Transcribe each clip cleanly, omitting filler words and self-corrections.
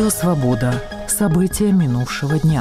Радио «Свобода». События минувшего дня.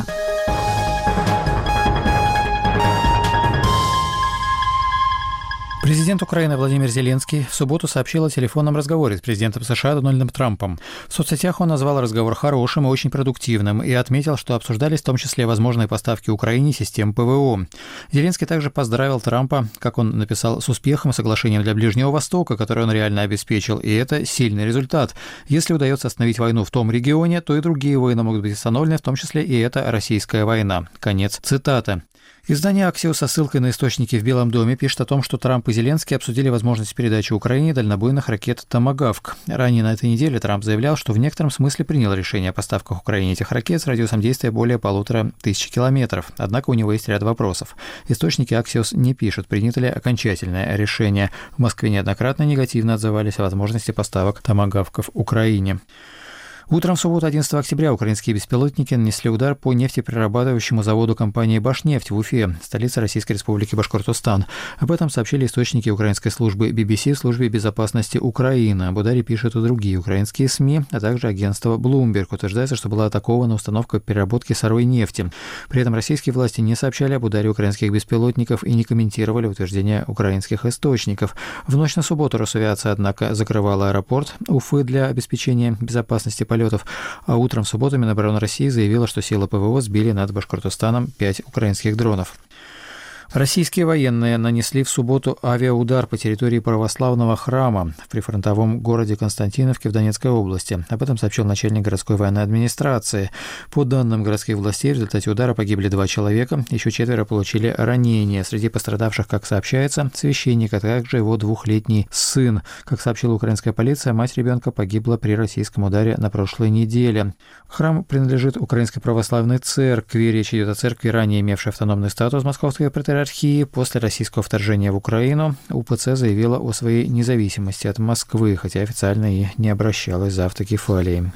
Президент Украины Владимир Зеленский в субботу сообщил о телефонном разговоре с президентом США Дональдом Трампом. В соцсетях он назвал разговор хорошим и очень продуктивным и отметил, что обсуждались в том числе возможные поставки Украине систем ПВО. Зеленский также поздравил Трампа, как он написал, с успехом и соглашением для Ближнего Востока, которое он реально обеспечил, и это сильный результат. Если удается остановить войну в том регионе, то и другие войны могут быть остановлены, в том числе и эта российская война. Конец цитаты. Издание «Аксиос» со ссылкой на источники в Белом доме пишет о том, что Трамп и Зеленский обсудили возможность передачи Украине дальнобойных ракет «Томагавк». Ранее на этой неделе Трамп заявлял, что в некотором смысле принял решение о поставках Украине этих ракет с радиусом действия более 1500 километров. Однако у него есть ряд вопросов. Источники «Аксиос» не пишут, принято ли окончательное решение. В Москве неоднократно негативно отзывались о возможности поставок «Томагавков» Украине. Утром в субботу 11 октября украинские беспилотники нанесли удар по нефтеперерабатывающему заводу компании «Башнефть» в Уфе, столице Российской Республики Башкортостан. Об этом сообщили источники украинской службы BBC в службе безопасности Украины. Об ударе пишут и другие украинские СМИ, а также агентство Bloomberg. Утверждается, что была атакована установка переработки сырой нефти. При этом российские власти не сообщали об ударе украинских беспилотников и не комментировали утверждения украинских источников. В ночь на субботу Росавиация, однако, закрывала аэропорт Уфы для обеспечения безопасности полетов, а утром в субботу Минобороны России заявила, что силы ПВО сбили над Башкортостаном 5 украинских дронов. Российские военные нанесли в субботу авиаудар по территории православного храма в прифронтовом городе Константиновке в Донецкой области. Об этом сообщил начальник городской военной администрации. По данным городских властей, в результате удара погибли 2 человека, еще 4 получили ранения. Среди пострадавших, как сообщается, священник, а также его 2-летний сын. Как сообщила украинская полиция, мать ребенка погибла при российском ударе на прошлой неделе. Храм принадлежит Украинской православной церкви. Речь идет о церкви, ранее имевшей автономный статус Московской патриархии. После российского вторжения в Украину УПЦ заявила о своей независимости от Москвы, хотя официально и не обращалась за автокефалией.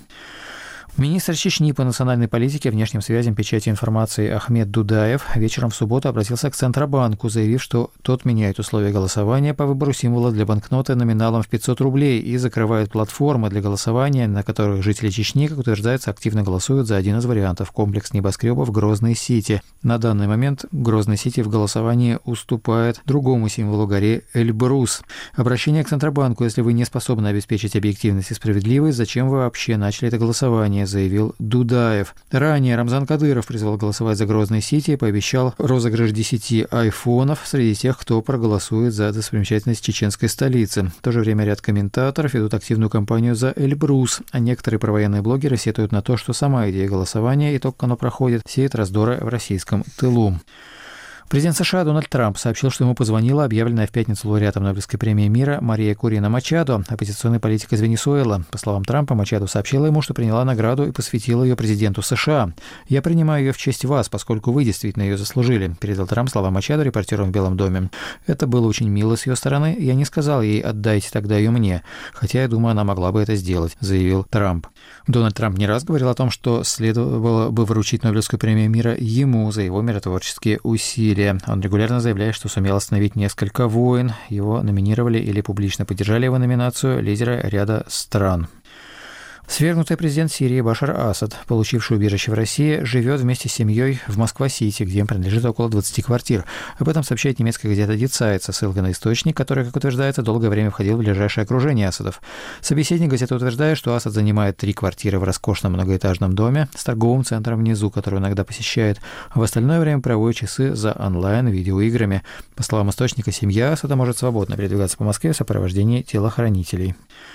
Министр Чечни по национальной политике, внешним связям, печати информации Ахмед Дудаев вечером в субботу обратился к Центробанку, заявив, что тот меняет условия голосования по выбору символа для банкноты номиналом в 500 рублей и закрывает платформы для голосования, на которых жители Чечни, как утверждается, активно голосуют за один из вариантов – комплекс небоскребов Грозный-Сити. На данный момент Грозный-Сити в голосовании уступает другому символу горе Эльбрус. Обращение к Центробанку: если вы не способны обеспечить объективность и справедливость, зачем вы вообще начали это голосование, заявил Дудаев. Ранее Рамзан Кадыров призвал голосовать за Грозный-Сити и пообещал розыгрыш 10 айфонов среди тех, кто проголосует за достопримечательность чеченской столицы. В то же время ряд комментаторов ведут активную кампанию за Эльбрус, а некоторые провоенные блогеры сетуют на то, что сама идея голосования и то, как оно проходит, сеет раздоры в российском тылу. Президент США Дональд Трамп сообщил, что ему позвонила объявленная в пятницу лауреатом Нобелевской премии мира Мария Курина Мачадо, оппозиционный политик из Венесуэлы. По словам Трампа, Мачадо сообщила ему, что приняла награду и посвятила ее президенту США. «Я принимаю ее в честь вас, поскольку вы действительно ее заслужили», передал Трамп слова Мачадо репортерам в Белом доме. «Это было очень мило с ее стороны. Я не сказал ей: отдайте тогда ее мне, хотя я думаю, она могла бы это сделать», заявил Трамп. Дональд Трамп не раз говорил о том, что следовало бы вручить Нобелевскую премию мира ему за его миротворческие усилия. Он регулярно заявляет, что сумел остановить несколько войн. Его номинировали или публично поддержали его номинацию лидеры ряда стран. Свергнутый президент Сирии Башар Асад, получивший убежище в России, живет вместе с семьей в Москва-Сити, где им принадлежит около 20 квартир. Об этом сообщает немецкая газета Die Zeit со ссылкой на источник, который, как утверждается, долгое время входил в ближайшее окружение Асадов. Собеседник газеты утверждает, что Асад занимает 3 квартиры в роскошном многоэтажном доме с торговым центром внизу, который иногда посещает, а в остальное время проводит часы за онлайн-видеоиграми. По словам источника, семья Асада может свободно передвигаться по Москве в сопровождении телохранителей.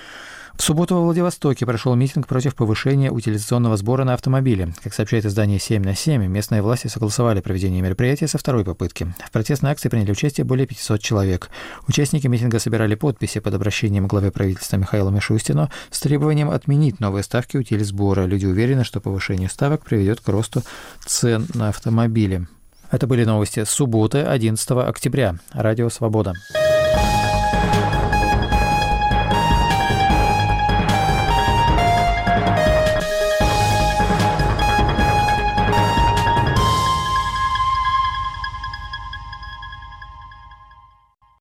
В субботу во Владивостоке прошел митинг против повышения утилизационного сбора на автомобили. Как сообщает издание 7/7, местные власти согласовали проведение мероприятия со второй попытки. В протестной акции приняли участие более 500 человек. Участники митинга собирали подписи под обращением главы правительства Михаилу Мишустину с требованием отменить новые ставки утилизсбора. Люди уверены, что повышение ставок приведет к росту цен на автомобили. Это были новости с субботы, 11 октября. Радио «Свобода».